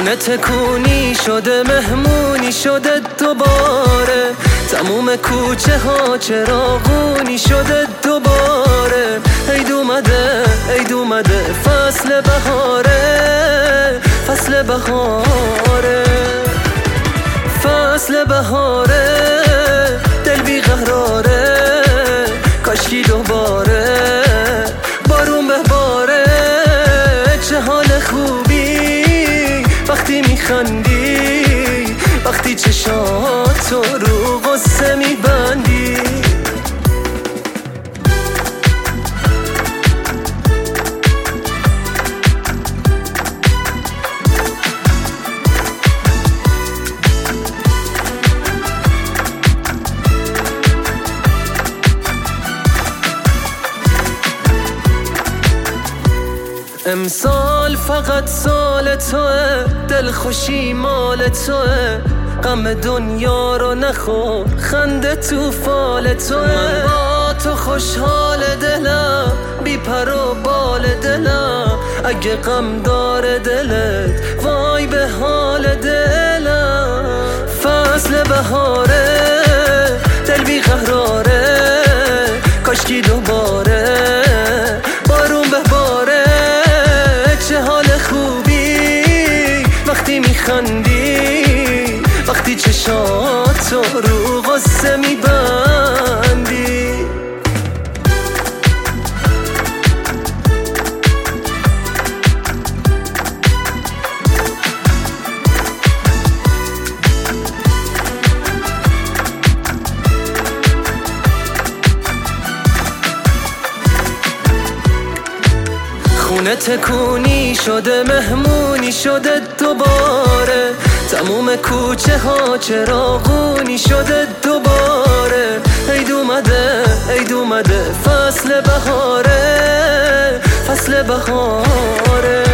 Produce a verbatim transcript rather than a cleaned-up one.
خونه تکونی شده، مهمونی شده دوباره، تموم کوچه ها چراغونی شده دوباره. عید اومده، عید اومده، فصل بهاره، فصل بهاره، فصل بهاره. دل بی قراره، کاشکی دوباره بارون بباره. چه حال خوبی وقتی میخندی، وقتی چشاتو رو غصه میبندی. امسال فقط سال توه، دل خوشی مال توه، غم دنیا رو نخور، خنده تو فال توه. من با تو خوشحال دلم، بی پر و بال دلم، اگه غم داره دلت وای به حال دلم. فصل بهاره، دل بی قراره، کاشکی دوباره بارون بباره. چه حال خوبی وقتی میخندی، وقتی چشاتو رو غصه میبندی. خونه تکونی شده، مهمونی شده دوباره، تموم کوچه ها چراغونی شده دوباره. عید اومده، عید اومده، فصل بهاره، فصل بهاره.